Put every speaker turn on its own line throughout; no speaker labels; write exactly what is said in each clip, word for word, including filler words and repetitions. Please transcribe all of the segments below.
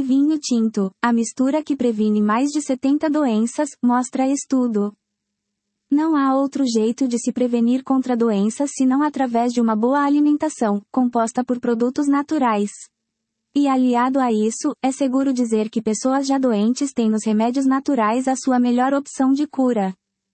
vinho tinto, a mistura que previne mais de setenta doenças, mostra estudo. Não há outro jeito de se prevenir contra doenças senão através de uma boa alimentação, composta por produtos naturais. E aliado a isso, é seguro dizer que pessoas já doentes têm nos remédios naturais a sua melhor opção de cura.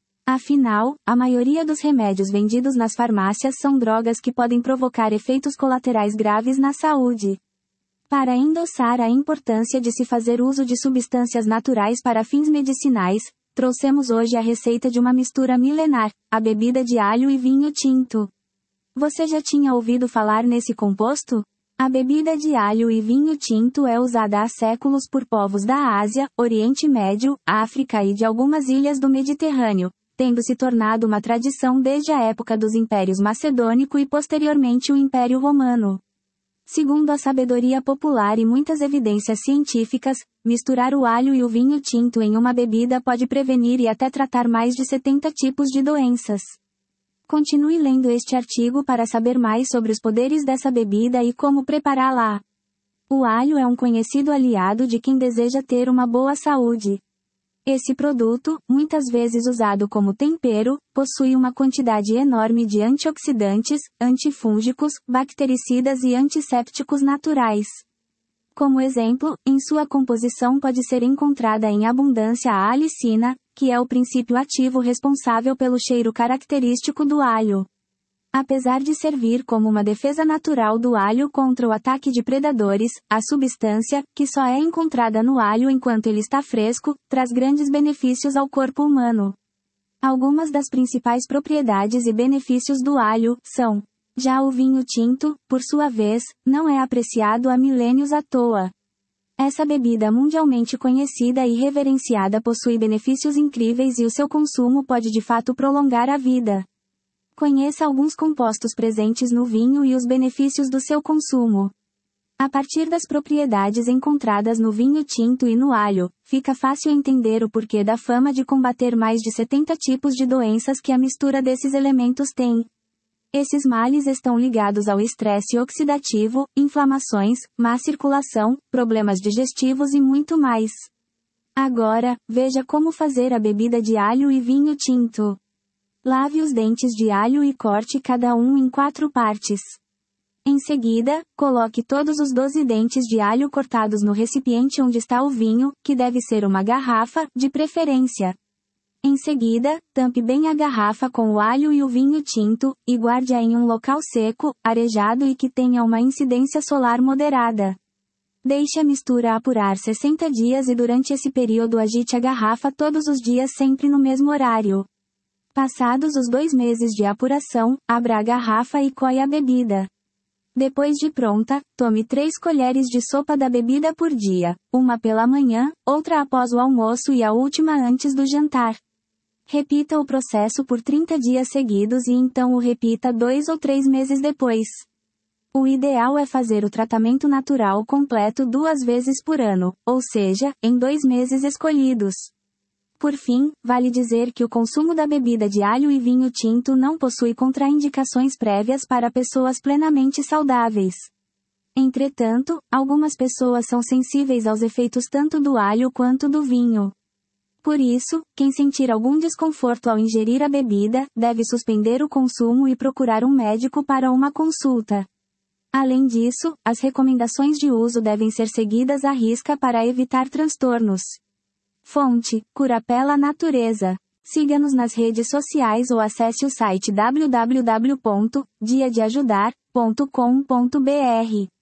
Afinal, a maioria dos remédios vendidos nas farmácias são drogas que podem provocar efeitos colaterais graves na saúde. Para endossar a importância de se fazer uso de substâncias naturais para fins medicinais, trouxemos hoje a receita de uma mistura milenar, a bebida de alho e vinho tinto. Você já tinha ouvido falar nesse composto? A bebida de alho e vinho tinto é usada há séculos por povos da Ásia, Oriente Médio, África e de algumas ilhas do Mediterrâneo, tendo se tornado uma tradição desde a época dos impérios macedônico e posteriormente o Império Romano. Segundo a sabedoria popular e muitas evidências científicas, misturar o alho e o vinho tinto em uma bebida pode prevenir e até tratar mais de setenta tipos de doenças. Continue lendo este artigo para saber mais sobre os poderes dessa bebida e como prepará-la. O alho é um conhecido aliado de quem deseja ter uma boa saúde. Esse produto, muitas vezes usado como tempero, possui uma quantidade enorme de antioxidantes, antifúngicos, bactericidas e antissépticos naturais. Como exemplo, em sua composição pode ser encontrada em abundância a alicina, que é o princípio ativo responsável pelo cheiro característico do alho. Apesar de servir como uma defesa natural do alho contra o ataque de predadores, a substância, que só é encontrada no alho enquanto ele está fresco, traz grandes benefícios ao corpo humano. Algumas das principais propriedades e benefícios do alho são: já o vinho tinto, por sua vez, não é apreciado há milênios à toa. Essa bebida mundialmente conhecida e reverenciada possui benefícios incríveis e o seu consumo pode de fato prolongar a vida. Conheça alguns compostos presentes no vinho e os benefícios do seu consumo. A partir das propriedades encontradas no vinho tinto e no alho, fica fácil entender o porquê da fama de combater mais de setenta tipos de doenças que a mistura desses elementos tem. Esses males estão ligados ao estresse oxidativo, inflamações, má circulação, problemas digestivos e muito mais. Agora, veja como fazer a bebida de alho e vinho tinto. Lave os dentes de alho e corte cada um em quatro partes. Em seguida, coloque todos os doze dentes de alho cortados no recipiente onde está o vinho, que deve ser uma garrafa, de preferência. Em seguida, tampe bem a garrafa com o alho e o vinho tinto, e guarde-a em um local seco, arejado e que tenha uma incidência solar moderada. Deixe a mistura apurar sessenta dias e durante esse período agite a garrafa todos os dias sempre no mesmo horário. Passados os dois meses de apuração, abra a garrafa e coe a bebida. Depois de pronta, tome três colheres de sopa da bebida por dia, uma pela manhã, outra após o almoço e a última antes do jantar. Repita o processo por trinta dias seguidos e então o repita dois ou três meses depois. O ideal é fazer o tratamento natural completo duas vezes por ano, ou seja, em dois meses escolhidos. Por fim, vale dizer que o consumo da bebida de alho e vinho tinto não possui contraindicações prévias para pessoas plenamente saudáveis. Entretanto, algumas pessoas são sensíveis aos efeitos tanto do alho quanto do vinho. Por isso, quem sentir algum desconforto ao ingerir a bebida, deve suspender o consumo e procurar um médico para uma consulta. Além disso, as recomendações de uso devem ser seguidas à risca para evitar transtornos. Fonte: Curapela Natureza. Siga-nos nas redes sociais ou acesse o site w w w ponto dia de ajudar ponto com ponto b r.